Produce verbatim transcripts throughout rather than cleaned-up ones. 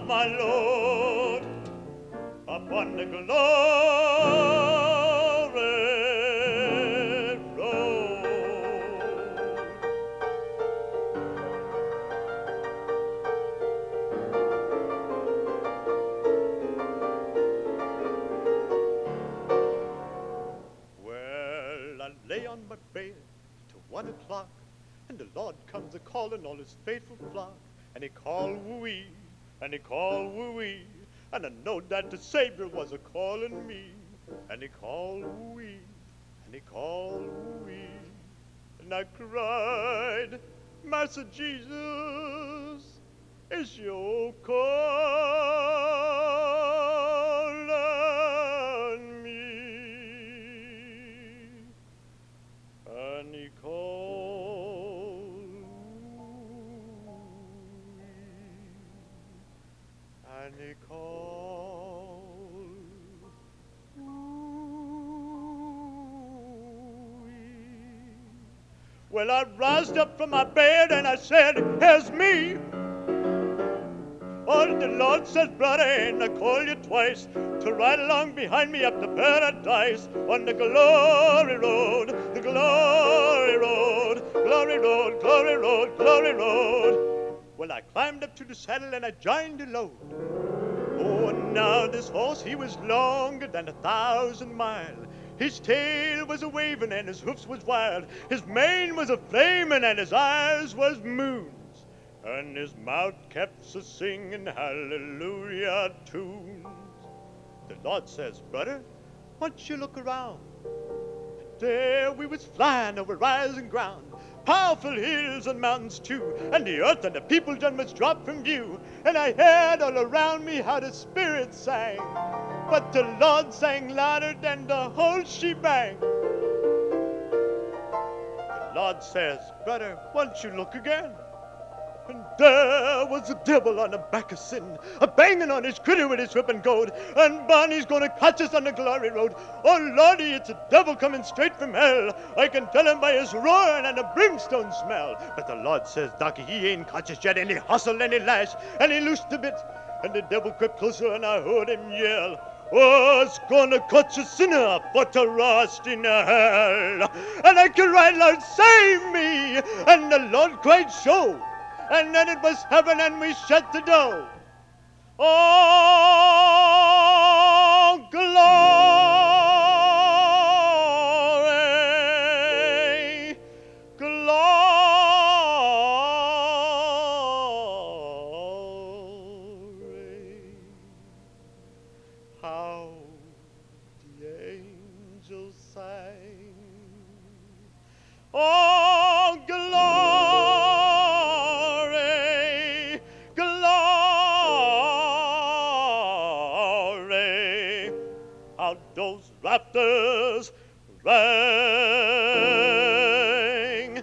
up my load upon the glory road. Well, I lay on my bed till one o'clock, and the Lord comes a-calling all his faithful flock. And he called woo-wee, and he called woo-wee, and I know that the Savior was a-calling me. And he called woo-wee, and he called woo-wee, and I cried, Master Jesus, is you calling me? And he called woo-wee, and he called woo-wee. Well, I roused up from my bed and I said, here's me. Oh, the Lord says, brother, and I call you twice to ride along behind me up to paradise on the glory road, the glory road, glory road, glory road, glory road. Well, I climbed up to the saddle and I joined the load. Oh, now this horse, he was longer than a thousand mile. His tail was a-waving and his hoofs was wild. His mane was a-flaming and his eyes was moons. And his mouth kept a-singing hallelujah tunes. The Lord says, brother, why don't you look around? And there we was flying over rising ground, powerful hills and mountains too, and the earth and the people done much drop from view. And I heard all around me how the Spirit sang, but the Lord sang louder than the whole shebang. The Lord says, brother, why don't you look again? And there was the devil on the back of sin, a-banging on his critter with his whip and goad. And Barney's gonna catch us on the glory road. Oh, Lordy, it's a devil coming straight from hell. I can tell him by his roaring and the brimstone smell. But the Lord says, Doc, he ain't catch us yet. And he hustled and he lashed and he loosed a bit. And the devil crept closer and I heard him yell, oh, it's gonna catch a sinner for to rust in hell. And I cried right loud, save me. And the Lord cried, show. And then it was heaven and we shut the door. Oh, glory, glory. How the angels sang. Oh, glory. Those rafters rang,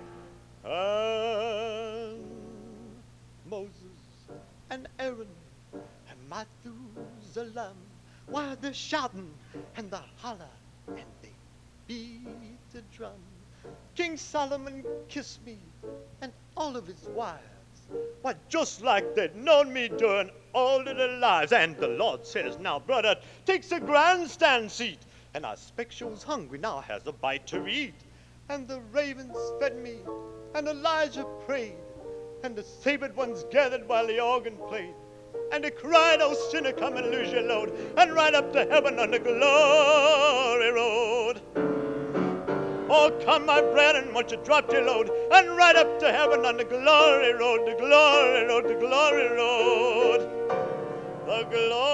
and Moses and Aaron and Methuselah, while they're shouting and they holler and they beat the drum. King Solomon kissed me and all of his wives, why, just like they'd known me during all of their lives. And the Lord says, now, brother, takes a grandstand seat. And I expect you was hungry, now has a bite to eat. And the ravens fed me, and Elijah prayed, and the favored ones gathered while the organ played. And they cried, oh, sinner, come and lose your load, and ride up to heaven on the glory road. Oh, come, my brethren, won't you drop your load and ride up to heaven on the glory road, the glory road, the glory road, the glory